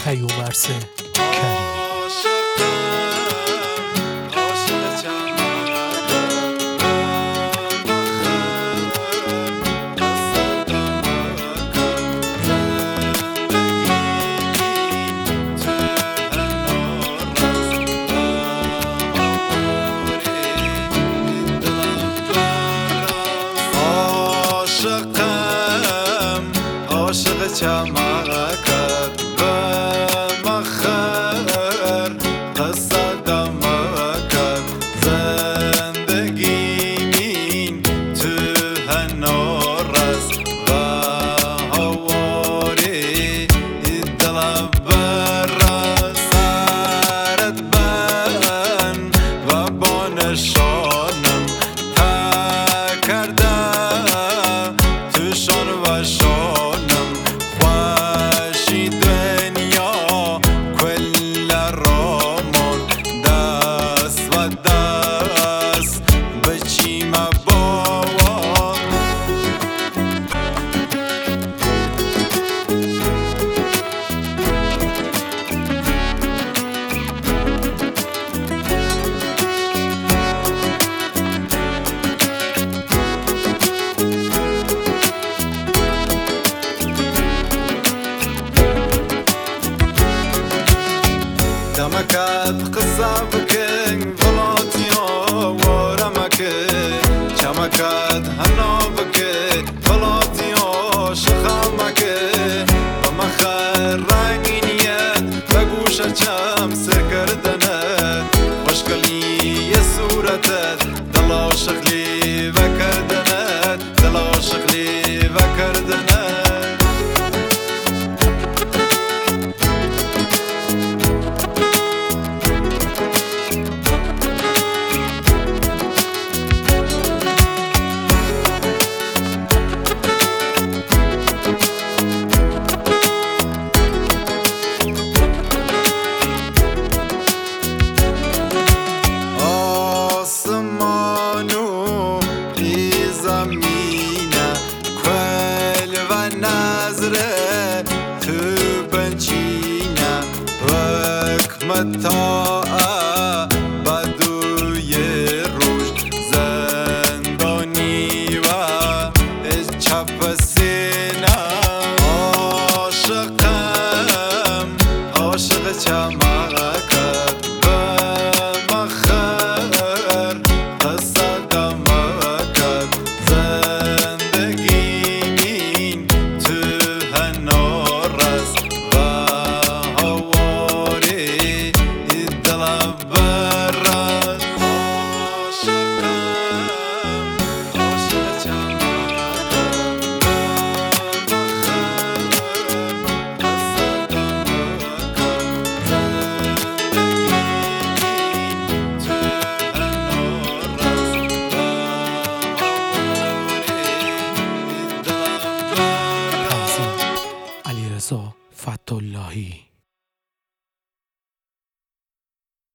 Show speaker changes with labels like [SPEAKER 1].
[SPEAKER 1] پیومرث کریمی.
[SPEAKER 2] عاشق چمکت به مخر قصه دمکت زندگی مین تو هنور است و هواری دل بر سرت بن و با نشانم کرده تو شان و شانم دمکت قصه بکن ولاتیا ورمکه چمکت هنا بکه ولاتیا شخمکه و مخر رنگینیت و گوش چم سر کردنت خوشگلی صورتت دل عاشقلی و کردنت دل عاشقلی و کردنت نظره تو بنچینه وک متاع بدوی روش زندانی و چپ سینه عاشقم عاشق چمکت به مخر قصه دمکت
[SPEAKER 1] علیرضا فتح‌اللهی.